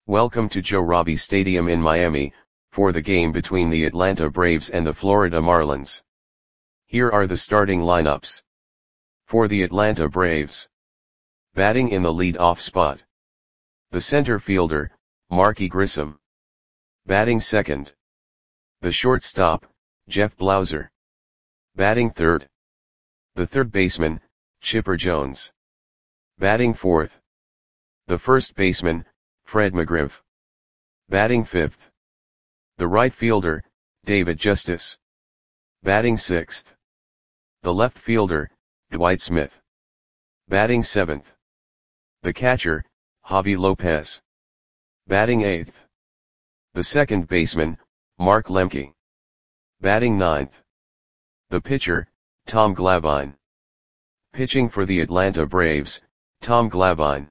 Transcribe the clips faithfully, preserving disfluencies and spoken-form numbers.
Welcome to Joe Robbie Stadium in Miami, for the game between the Atlanta Braves and the Florida Marlins. Here are the starting lineups. For the Atlanta Braves. Batting in the lead-off spot. The center fielder, Marky Grissom. Batting second. The shortstop, Jeff Blauser. Batting third. The third baseman, Chipper Jones. Batting fourth. The first baseman, Fred McGriff. Batting fifth. The right fielder, David Justice. Batting sixth. The left fielder, Dwight Smith. Batting seventh. The catcher, Javi Lopez. Batting eighth. The second baseman, Mark Lemke. Batting ninth. The pitcher, Tom Glavine. Pitching for the Atlanta Braves, Tom Glavine.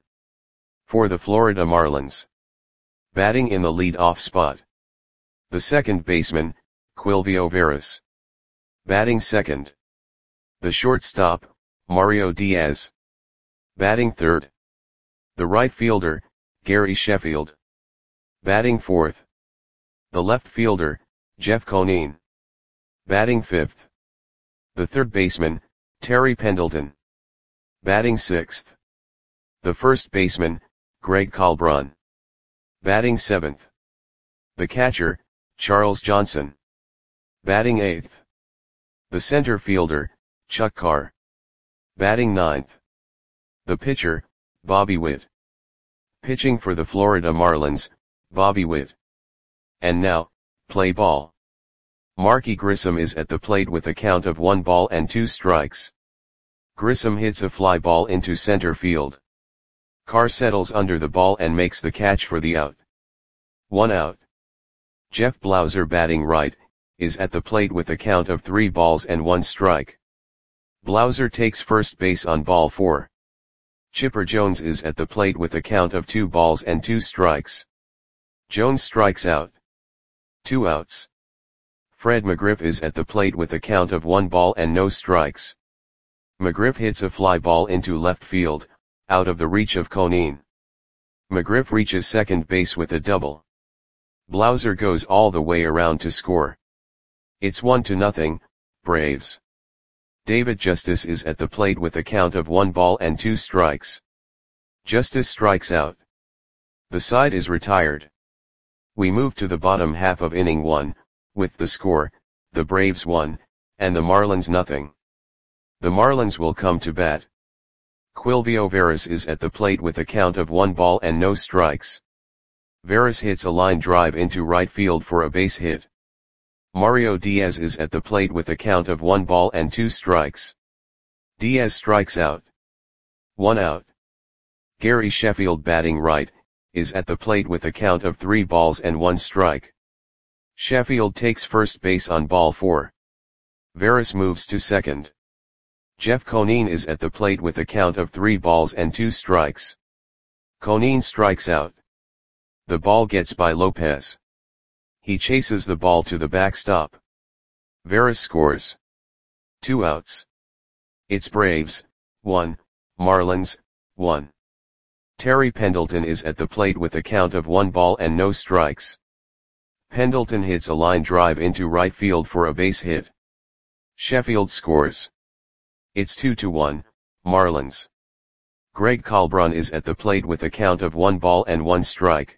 For the Florida Marlins. Batting in the lead-off spot. The second baseman, Quilvio Veras. Batting second. The shortstop, Mario Diaz. Batting third. The right fielder, Gary Sheffield. Batting fourth. The left fielder, Jeff Conine. Batting fifth. The third baseman, Terry Pendleton. Batting sixth. The first baseman, Greg Colbrun. Batting seventh. The catcher, Charles Johnson. Batting eighth. The center fielder, Chuck Carr. Batting ninth. The pitcher, Bobby Witt. Pitching for the Florida Marlins, Bobby Witt. And now, play ball. Marky Grissom is at the plate with a count of one ball and two strikes. Grissom hits a fly ball into center field. Carr settles under the ball and makes the catch for the out. One out. Jeff Blauser, batting right, is at the plate with a count of three balls and one strike. Blauser takes first base on ball four. Chipper Jones is at the plate with a count of two balls and two strikes. Jones strikes out. Two outs. Fred McGriff is at the plate with a count of one ball and no strikes. McGriff hits a fly ball into left field, out of the reach of Conine. McGriff reaches second base with a double. Blauser goes all the way around to score. It's one to nothing, Braves. David Justice is at the plate with a count of one ball and two strikes. Justice strikes out. The side is retired. We move to the bottom half of inning one, with the score, the Braves one, and the Marlins nothing. The Marlins will come to bat. Quilvio Veras is at the plate with a count of one ball and no strikes. Veras hits a line drive into right field for a base hit. Mario Diaz is at the plate with a count of one ball and two strikes. Diaz strikes out. One out. Gary Sheffield, batting right, is at the plate with a count of three balls and one strike. Sheffield takes first base on ball four. Veras moves to second. Jeff Conine is at the plate with a count of three balls and two strikes. Conine strikes out. The ball gets by Lopez. He chases the ball to the backstop. Veras scores. Two outs. It's Braves, one, Marlins, one. Terry Pendleton is at the plate with a count of one ball and no strikes. Pendleton hits a line drive into right field for a base hit. Sheffield scores. It's two to one, Marlins. Greg Colbrun is at the plate with a count of one ball and one strike.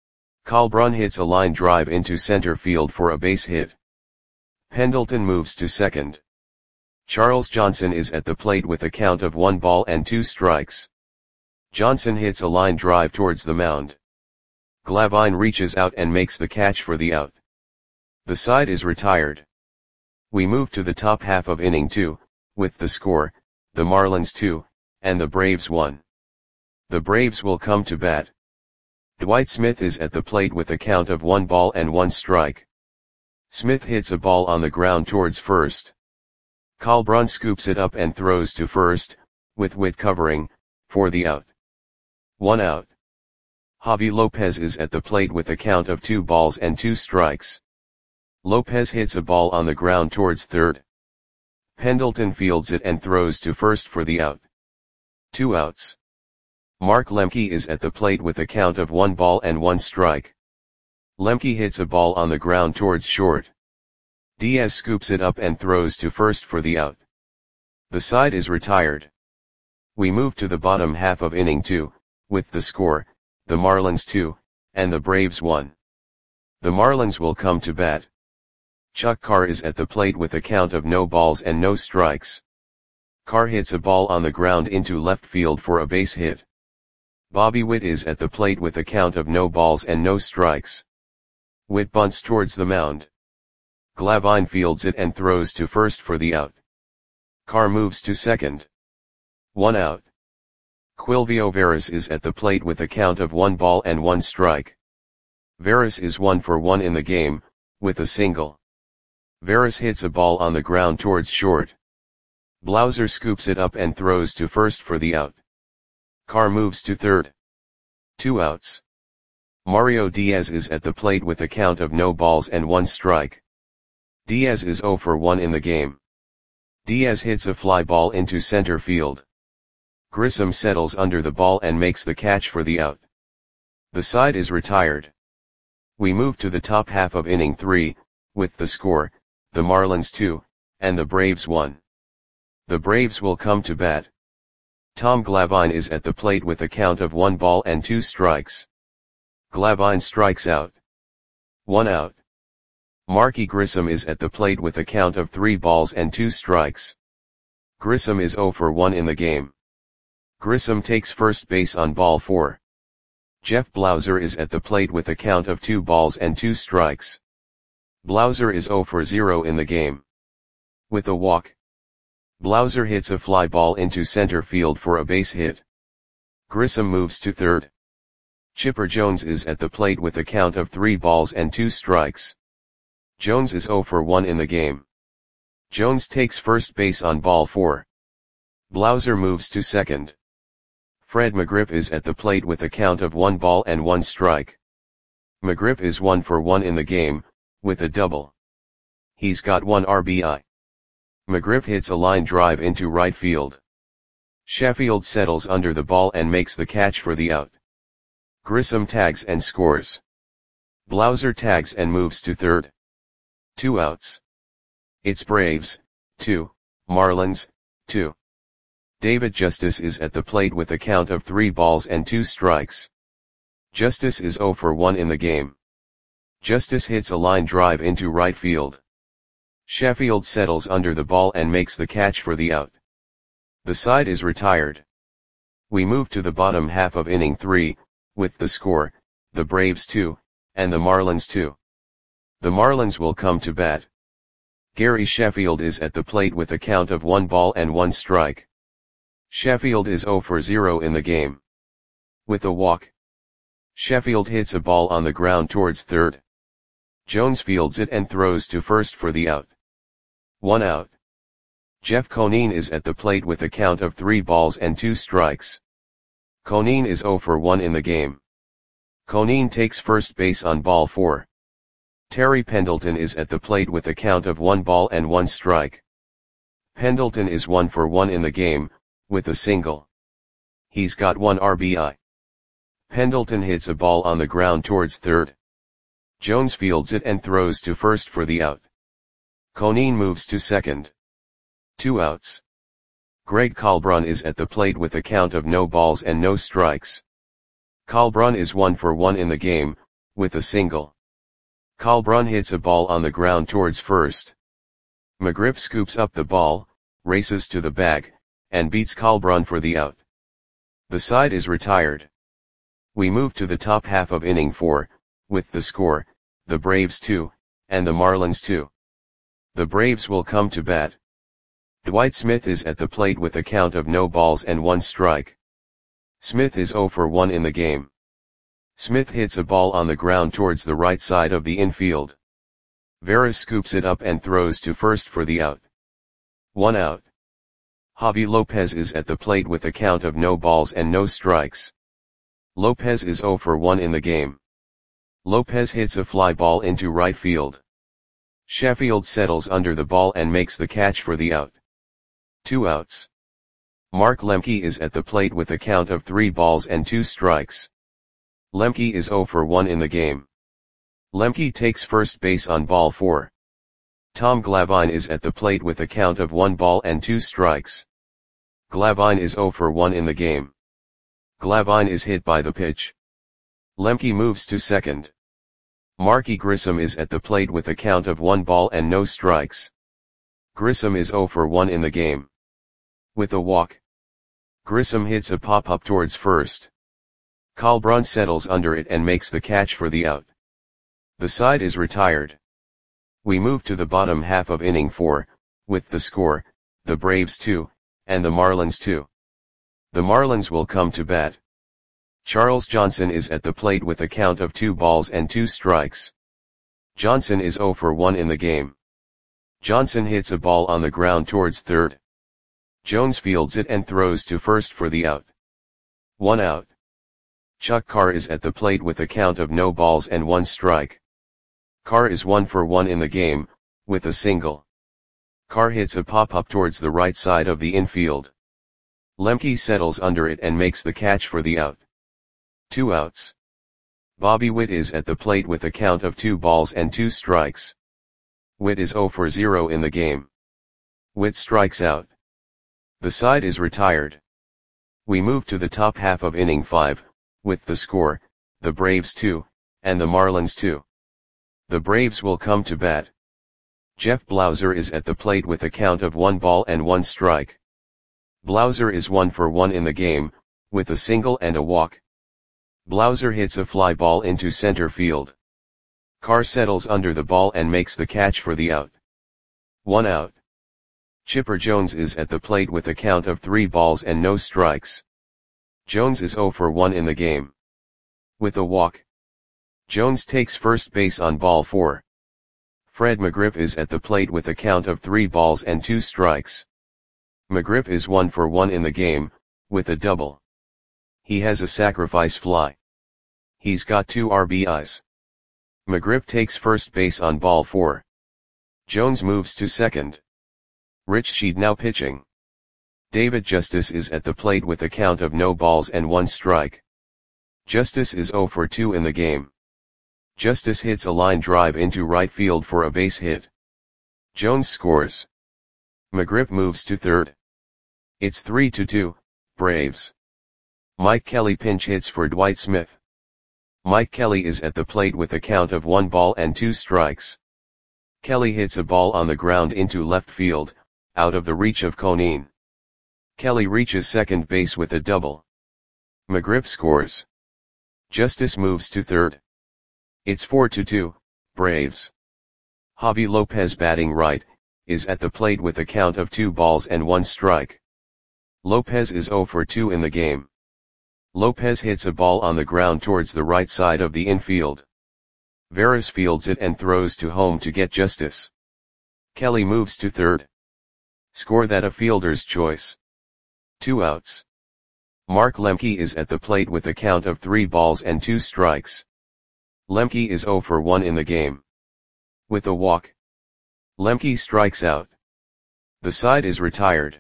Colbrun hits a line drive into center field for a base hit. Pendleton moves to second. Charles Johnson is at the plate with a count of one ball and two strikes. Johnson hits a line drive towards the mound. Glavine reaches out and makes the catch for the out. The side is retired. We move to the top half of inning two, with the score, the Marlins two, and the Braves one. The Braves will come to bat. Dwight Smith is at the plate with a count of one ball and one strike. Smith hits a ball on the ground towards first. Colbrun scoops it up and throws to first, with Witt covering, for the out. One out. Javi Lopez is at the plate with a count of two balls and two strikes. Lopez hits a ball on the ground towards third. Pendleton fields it and throws to first for the out. Two outs. Mark Lemke is at the plate with a count of one ball and one strike. Lemke hits a ball on the ground towards short. Diaz scoops it up and throws to first for the out. The side is retired. We move to the bottom half of inning two, with the score, the Marlins two, and the Braves one. The Marlins will come to bat. Chuck Carr is at the plate with a count of no balls and no strikes. Carr hits a ball on the ground into left field for a base hit. Bobby Witt is at the plate with a count of no balls and no strikes. Witt bunts towards the mound. Glavine fields it and throws to first for the out. Carr moves to second. One out. Quilvio Veras is at the plate with a count of one ball and one strike. Veras is one for one in the game, with a single. Veras hits a ball on the ground towards short. Blauser scoops it up and throws to first for the out. Carr moves to third. Two outs. Mario Diaz is at the plate with a count of no balls and one strike. Diaz is zero for one in the game. Diaz hits a fly ball into center field. Grissom settles under the ball and makes the catch for the out. The side is retired. We move to the top half of inning three, with the score, the Marlins two, and the Braves one. The Braves will come to bat. Tom Glavine is at the plate with a count of one ball and two strikes. Glavine strikes out. One out. Marky Grissom is at the plate with a count of three balls and two strikes. Grissom is zero for one in the game. Grissom takes first base on ball four. Jeff Blauser is at the plate with a count of two balls and two strikes. Blauser is zero for zero in the game. With a walk. Blauser hits a fly ball into center field for a base hit. Grissom moves to third. Chipper Jones is at the plate with a count of three balls and two strikes. Jones is zero for one in the game. Jones takes first base on ball four. Blauser moves to second. Fred McGriff is at the plate with a count of one ball and one strike. McGriff is one for one in the game, with a double. He's got one R B I. McGriff hits a line drive into right field. Sheffield settles under the ball and makes the catch for the out. Grissom tags and scores. Blauser tags and moves to third. Two outs. It's Braves, two, Marlins, two. David Justice is at the plate with a count of three balls and two strikes. Justice is zero for one in the game. Justice hits a line drive into right field. Sheffield settles under the ball and makes the catch for the out. The side is retired. We move to the bottom half of inning three, with the score, the Braves two, and the Marlins two. The Marlins will come to bat. Gary Sheffield is at the plate with a count of one ball and one strike. Sheffield is zero for zero in the game. With a walk. Sheffield hits a ball on the ground towards third. Jones fields it and throws to first for the out. One out. Jeff Conine is at the plate with a count of three balls and two strikes. Conine is zero for one in the game. Conine takes first base on ball four. Terry Pendleton is at the plate with a count of one ball and one strike. Pendleton is one for one in the game, with a single. He's got one R B I. Pendleton hits a ball on the ground towards third. Jones fields it and throws to first for the out. Conine moves to second. Two outs. Greg Kalbrun is at the plate with a count of no balls and no strikes. Kalbrun is one for one in the game, with a single. Kalbrun hits a ball on the ground towards first. McGriff scoops up the ball, races to the bag, and beats Kalbrun for the out. The side is retired. We move to the top half of inning four, with the score, the Braves two, and the Marlins two. The Braves will come to bat. Dwight Smith is at the plate with a count of no balls and one strike. Smith is zero for one in the game. Smith hits a ball on the ground towards the right side of the infield. Veras scoops it up and throws to first for the out. One out. Javi Lopez is at the plate with a count of no balls and no strikes. Lopez is zero for one in the game. Lopez hits a fly ball into right field. Sheffield settles under the ball and makes the catch for the out. Two outs. Mark Lemke is at the plate with a count of three balls and two strikes. Lemke is zero for one in the game. Lemke takes first base on ball four. Tom Glavine is at the plate with a count of one ball and two strikes. Glavine is zero for one in the game. Glavine is hit by the pitch. Lemke moves to second. Marky Grissom is at the plate with a count of one ball and no strikes. Grissom is zero for one in the game. With a walk, Grissom hits a pop-up towards first. Colbrun settles under it and makes the catch for the out. The side is retired. We move to the bottom half of inning four, with the score, the Braves two, and the Marlins two. The Marlins will come to bat. Charles Johnson is at the plate with a count of two balls and two strikes. Johnson is zero for one in the game. Johnson hits a ball on the ground towards third. Jones fields it and throws to first for the out. One out. Chuck Carr is at the plate with a count of no balls and one strike. Carr is one for one in the game, with a single. Carr hits a pop-up towards the right side of the infield. Lemke settles under it and makes the catch for the out. Two outs. Bobby Witt is at the plate with a count of two balls and two strikes. Witt is zero for zero in the game. Witt strikes out. The side is retired. We move to the top half of inning five, with the score, the Braves two, and the Marlins two. The Braves will come to bat. Jeff Blauser is at the plate with a count of one ball and one strike. Blauser is one for one in the game, with a single and a walk. Blauser hits a fly ball into center field. Carr settles under the ball and makes the catch for the out. One out. Chipper Jones is at the plate with a count of three balls and no strikes. Jones is zero for one in the game. With a walk, Jones takes first base on ball four. Fred McGriff is at the plate with a count of three balls and two strikes. McGriff is one for one in the game, with a double. He has a sacrifice fly. He's got two R B Is. McGriff takes first base on ball four. Jones moves to second. Rich Sheed now pitching. David Justice is at the plate with a count of no balls and one strike. Justice is zero for two in the game. Justice hits a line drive into right field for a base hit. Jones scores. McGriff moves to third. It's three to two, Braves. Mike Kelly pinch hits for Dwight Smith. Mike Kelly is at the plate with a count of one ball and two strikes. Kelly hits a ball on the ground into left field, out of the reach of Conine. Kelly reaches second base with a double. McGriff scores. Justice moves to third. It's four to two, Braves. Javi Lopez batting right, is at the plate with a count of two balls and one strike. Lopez is zero for two in the game. Lopez hits a ball on the ground towards the right side of the infield. Veras fields it and throws to home to get Justice. Kelly moves to third. Score that a fielder's choice. Two outs. Mark Lemke is at the plate with a count of three balls and two strikes. Lemke is zero for one in the game. With a walk, Lemke strikes out. The side is retired.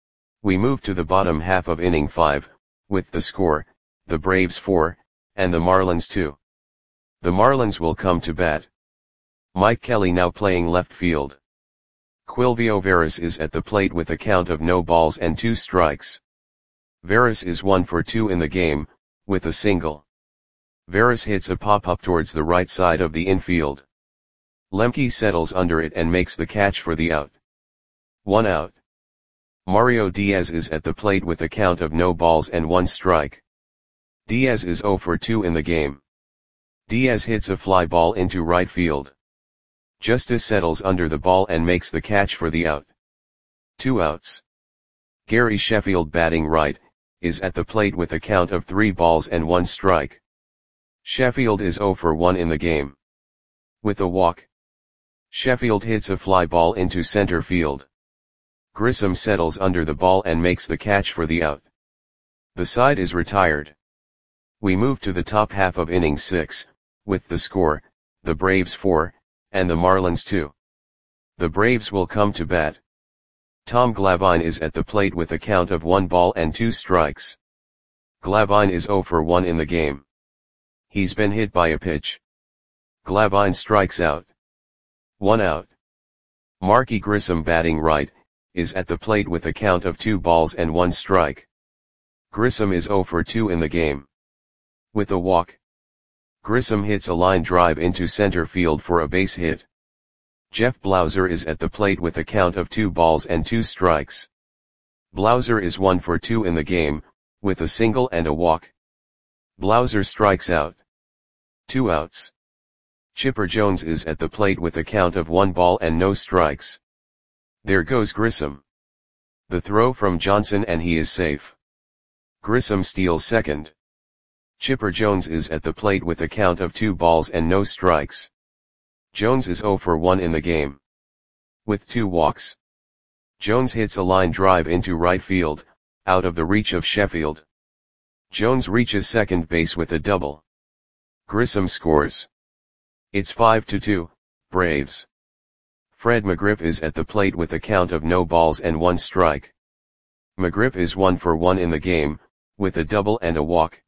We move to the bottom half of inning five, with the score, the Braves four, and the Marlins two. The Marlins will come to bat. Mike Kelly now playing left field. Quilvio Veras is at the plate with a count of no balls and two strikes. Veras is one for two in the game, with a single. Veras hits a pop-up towards the right side of the infield. Lemke settles under it and makes the catch for the out. One out. Mario Diaz is at the plate with a count of no balls and one strike. Diaz is zero for two in the game. Diaz hits a fly ball into right field. Justice settles under the ball and makes the catch for the out. Two outs. Gary Sheffield batting right, is at the plate with a count of three balls and one strike. Sheffield is zero for one in the game. With a walk, Sheffield hits a fly ball into center field. Grissom settles under the ball and makes the catch for the out. The side is retired. We move to the top half of inning six, with the score, the Braves four, and the Marlins two. The Braves will come to bat. Tom Glavine is at the plate with a count of one ball and two strikes. Glavine is zero for one in the game. He's been hit by a pitch. Glavine strikes out. One out. Marky Grissom, batting right, is at the plate with a count of two balls and one strike. Grissom is zero for two in the game. With a walk, Grissom hits a line drive into center field for a base hit. Jeff Blauser is at the plate with a count of two balls and two strikes. Blauser is one for two in the game, with a single and a walk. Blauser strikes out. Two outs. Chipper Jones is at the plate with a count of one ball and no strikes. There goes Grissom. The throw from Johnson and he is safe. Grissom steals second. Chipper Jones is at the plate with a count of two balls and no strikes. Jones is zero for one in the game. With two walks, Jones hits a line drive into right field, out of the reach of Sheffield. Jones reaches second base with a double. Grissom scores. It's five to two, Braves. Fred McGriff is at the plate with a count of no balls and one strike. McGriff is one for one in the game, with a double and a walk.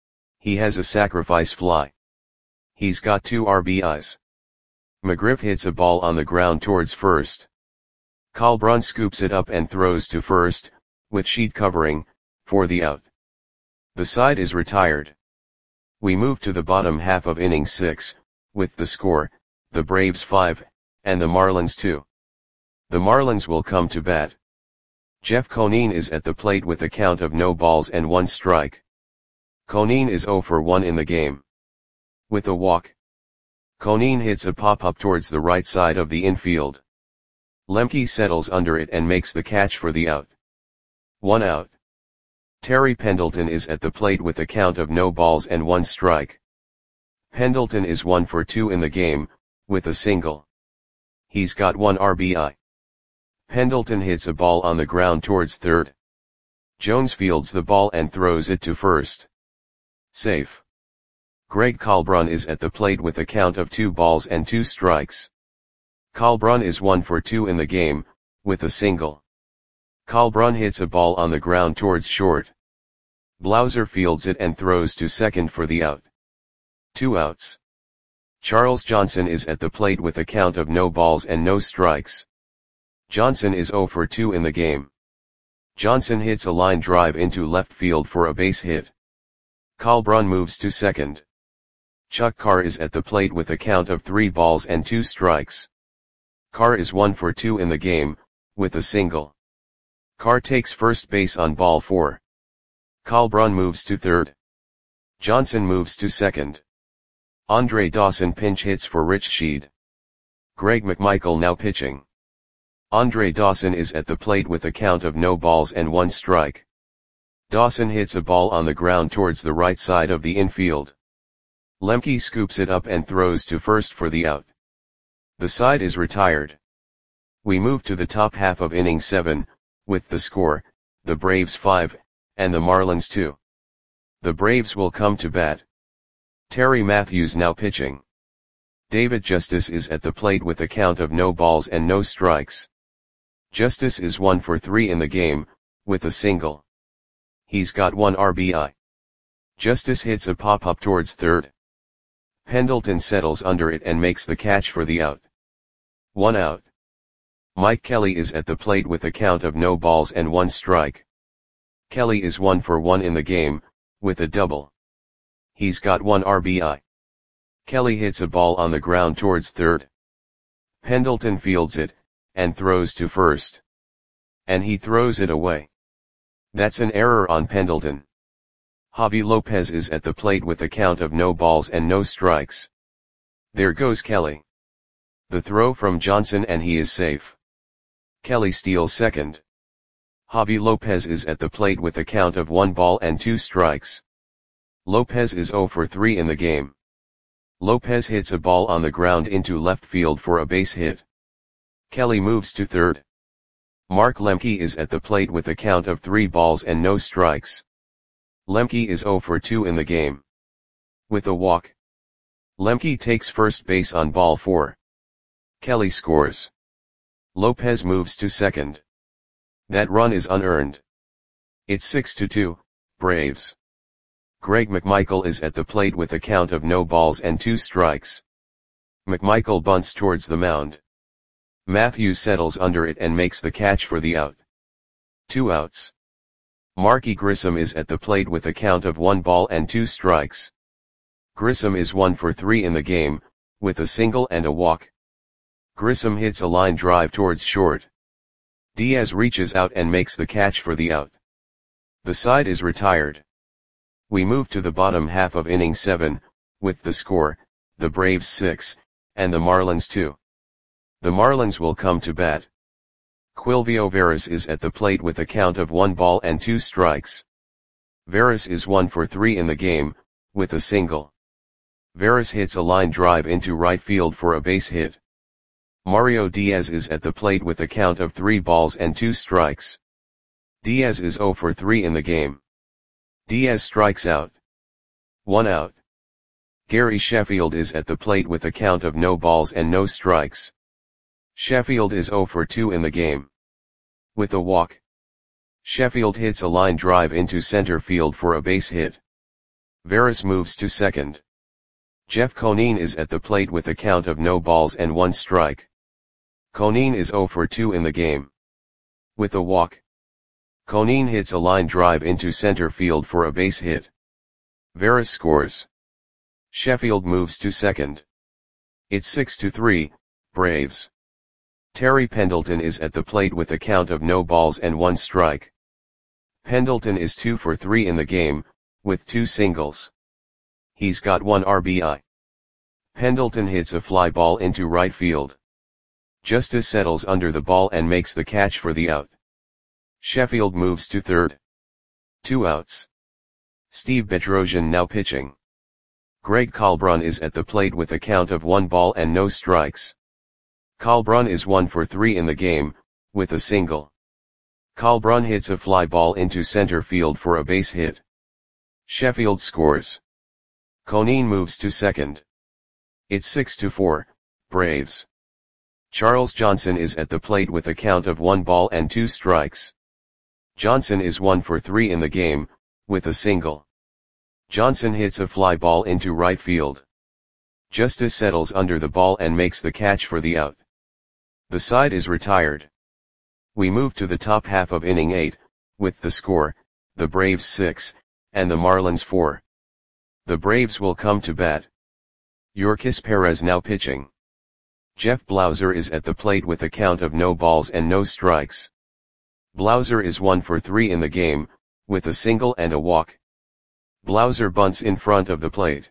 He has a sacrifice fly. He's got two R B Is. McGriff hits a ball on the ground towards first. Colbrun scoops it up and throws to first, with sheet covering, for the out. The side is retired. We move to the bottom half of inning six, with the score, the Braves five, and the Marlins two. The Marlins will come to bat. Jeff Conine is at the plate with a count of no balls and one strike. Conine is zero for one in the game. With a walk, Conine hits a pop-up towards the right side of the infield. Lemke settles under it and makes the catch for the out. One out. Terry Pendleton is at the plate with a count of no balls and one strike. Pendleton is one for two in the game, with a single. He's got one R B I. Pendleton hits a ball on the ground towards third. Jones fields the ball and throws it to first. Safe. Greg Colbrun is at the plate with a count of two balls and two strikes. Colbrun is one for two in the game, with a single. Colbrun hits a ball on the ground towards short. Blauser fields it and throws to second for the out. Two outs. Charles Johnson is at the plate with a count of no balls and no strikes. Johnson is zero for two in the game. Johnson hits a line drive into left field for a base hit. Colbrun moves to second. Chuck Carr is at the plate with a count of three balls and two strikes. Carr is one for two in the game, with a single. Carr takes first base on ball four. Colbrun moves to third. Johnson moves to second. Andre Dawson pinch hits for Rich Sheed. Greg McMichael now pitching. Andre Dawson is at the plate with a count of no balls and one strike. Dawson hits a ball on the ground towards the right side of the infield. Lemke scoops it up and throws to first for the out. The side is retired. We move to the top half of inning seven, with the score, the Braves five, and the Marlins two. The Braves will come to bat. Terry Matthews now pitching. David Justice is at the plate with a count of no balls and no strikes. Justice is one for three in the game, with a single. He's got one R B I. Justice hits a pop-up towards third. Pendleton settles under it and makes the catch for the out. One out. Mike Kelly is at the plate with a count of no balls and one strike. Kelly is one for one in the game, with a double. He's got one R B I. Kelly hits a ball on the ground towards third. Pendleton fields it, and throws to first. And he throws it away. That's an error on Pendleton. Javi Lopez is at the plate with a count of no balls and no strikes. There goes Kelly. The throw from Johnson and he is safe. Kelly steals second. Javi Lopez is at the plate with a count of one ball and two strikes. Lopez is zero for three in the game. Lopez hits a ball on the ground into left field for a base hit. Kelly moves to third. Mark Lemke is at the plate with a count of three balls and no strikes. Lemke is zero for two in the game. With a walk, Lemke takes first base on ball four. Kelly scores. Lopez moves to second. That run is unearned. It's six to two, Braves. Greg McMichael is at the plate with a count of no balls and two strikes. McMichael bunts towards the mound. Matthews settles under it and makes the catch for the out. Two outs. Marky Grissom is at the plate with a count of one ball and two strikes. Grissom is one for three in the game, with a single and a walk. Grissom hits a line drive towards short. Diaz reaches out and makes the catch for the out. The side is retired. We move to the bottom half of inning seven, with the score, the Braves six, and the Marlins two. The Marlins will come to bat. Quilvio Veras is at the plate with a count of one ball and two strikes. Veras is one for three in the game, with a single. Veras hits a line drive into right field for a base hit. Mario Diaz is at the plate with a count of three balls and two strikes. Diaz is zero for three in the game. Diaz strikes out. One out. Gary Sheffield is at the plate with a count of no balls and no strikes. Sheffield is zero for two in the game. With a walk. Sheffield hits a line drive into center field for a base hit. Veras moves to second. Jeff Conine is at the plate with a count of no balls and one strike. Conine is zero for two in the game. With a walk. Conine hits a line drive into center field for a base hit. Veras scores. Sheffield moves to second. It's six to three, Braves. Terry Pendleton is at the plate with a count of no balls and one strike. Pendleton is two for three in the game, with two singles. He's got one R B I. Pendleton hits a fly ball into right field. Justice settles under the ball and makes the catch for the out. Sheffield moves to third. Two outs. Steve Bedrosian now pitching. Greg Kalbrun is at the plate with a count of one ball and no strikes. Kalbrun is one for three in the game, with a single. Kalbrun hits a fly ball into center field for a base hit. Sheffield scores. Conine moves to second. It's six to four, Braves. Charles Johnson is at the plate with a count of one ball and two strikes. Johnson is one for three in the game, with a single. Johnson hits a fly ball into right field. Justice settles under the ball and makes the catch for the out. The side is retired. We move to the top half of inning eight, with the score, the Braves six, and the Marlins four. The Braves will come to bat. Yorkis Perez now pitching. Jeff Blauser is at the plate with a count of no balls and no strikes. Blauser is one for three in the game, with a single and a walk. Blauser bunts in front of the plate.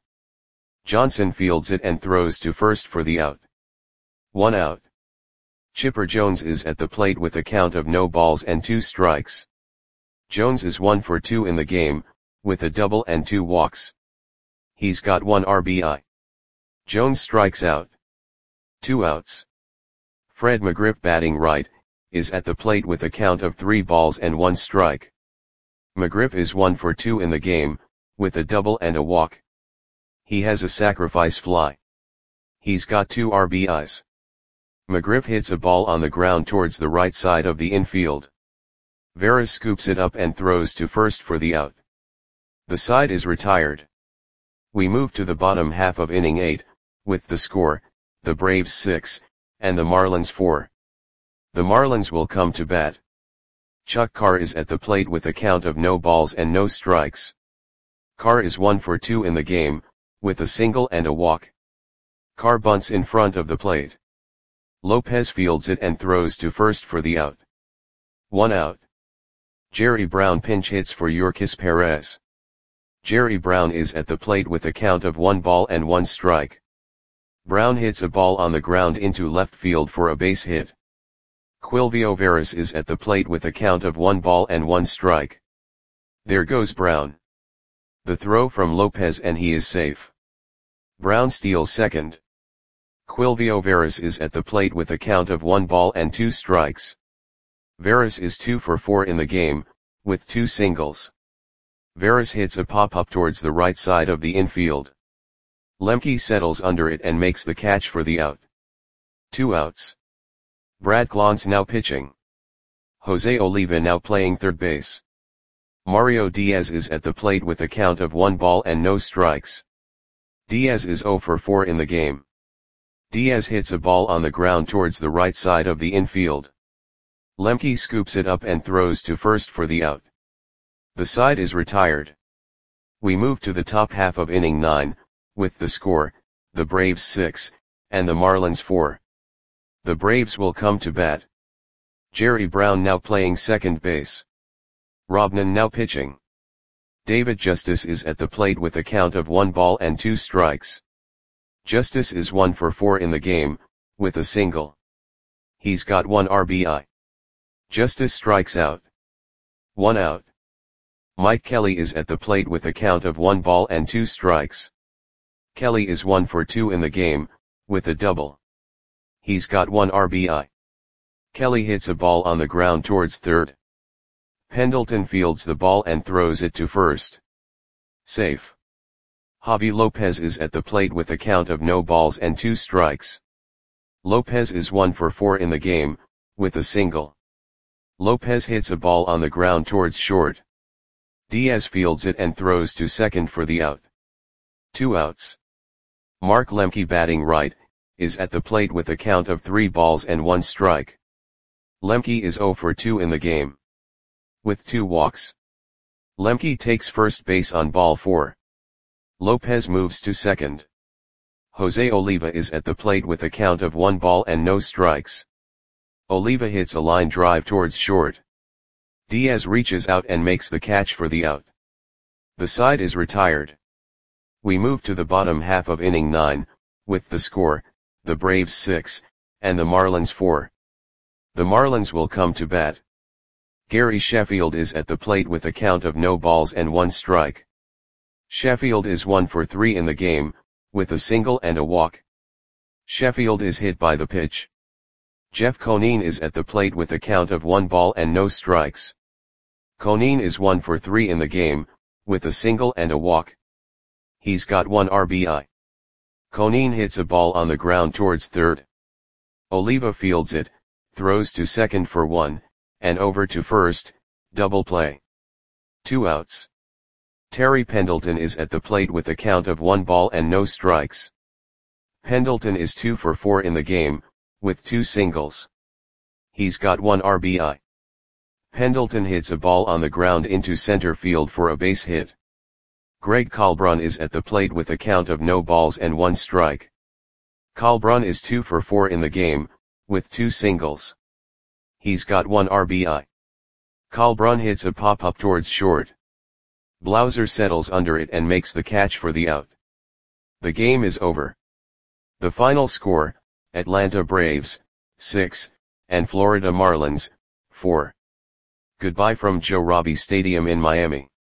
Johnson fields it and throws to first for the out. One out. Chipper Jones is at the plate with a count of no balls and two strikes. Jones is one for two in the game, with a double and two walks. He's got one R B I. Jones strikes out. Two outs. Fred McGriff batting right, is at the plate with a count of three balls and one strike. McGriff is one for two in the game, with a double and a walk. He has a sacrifice fly. He's got two R B Is. McGriff hits a ball on the ground towards the right side of the infield. Veras scoops it up and throws to first for the out. The side is retired. We move to the bottom half of inning eight, with the score, the Braves six, and the Marlins four. The Marlins will come to bat. Chuck Carr is at the plate with a count of no balls and no strikes. Carr is one for two in the game, with a single and a walk. Carr bunts in front of the plate. Lopez fields it and throws to first for the out. One out. Jerry Brown pinch hits for Yorkis Perez. Jerry Brown is at the plate with a count of one ball and one strike. Brown hits a ball on the ground into left field for a base hit. Quilvio Veras is at the plate with a count of one ball and one strike. There goes Brown. The throw from Lopez and he is safe. Brown steals second. Quilvio Veras is at the plate with a count of one ball and two strikes. Veras is two for four in the game, with two singles. Veras hits a pop-up towards the right side of the infield. Lemke settles under it and makes the catch for the out. Two outs. Brad Clance now pitching. Jose Oliva now playing third base. Mario Diaz is at the plate with a count of one ball and no strikes. Diaz is zero for four in the game. Diaz hits a ball on the ground towards the right side of the infield. Lemke scoops it up and throws to first for the out. The side is retired. We move to the top half of inning nine, with the score, the Braves six, and the Marlins four. The Braves will come to bat. Jerry Brown now playing second base. Robnan now pitching. David Justice is at the plate with a count of one ball and two strikes. Justice is one for four in the game, with a single. He's got one R B I. Justice strikes out. One out. Mike Kelly is at the plate with a count of one ball and two strikes. Kelly is one for two in the game, with a double. He's got one R B I. Kelly hits a ball on the ground towards third. Pendleton fields the ball and throws it to first. Safe. Javi Lopez is at the plate with a count of no balls and two strikes. Lopez is one for four in the game, with a single. Lopez hits a ball on the ground towards short. Diaz fields it and throws to second for the out. Two outs. Mark Lemke batting right, is at the plate with a count of three balls and one strike. Lemke is zero for two in the game. With two walks. Lemke takes first base on ball four. Lopez moves to second. Jose Oliva is at the plate with a count of one ball and no strikes. Oliva hits a line drive towards short. Diaz reaches out and makes the catch for the out. The side is retired. We move to the bottom half of inning nine, with the score, the Braves six, and the Marlins four. The Marlins will come to bat. Gary Sheffield is at the plate with a count of no balls and one strike. Sheffield is one for three in the game, with a single and a walk. Sheffield is hit by the pitch. Jeff Conine is at the plate with a count of one ball and no strikes. Conine is one for three in the game, with a single and a walk. He's got one R B I. Conine hits a ball on the ground towards third. Oliva fields it, throws to second for one, and over to first, double play. Two outs. Terry Pendleton is at the plate with a count of one ball and no strikes. Pendleton is two for four in the game, with two singles. He's got one R B I. Pendleton hits a ball on the ground into center field for a base hit. Greg Colbrun is at the plate with a count of no balls and one strike. Colbrun is two for four in the game, with two singles. He's got one R B I. Colbrun hits a pop-up towards short. Blauser settles under it and makes the catch for the out. The game is over. The final score, Atlanta Braves, six, and Florida Marlins, four. Goodbye from Joe Robbie Stadium in Miami.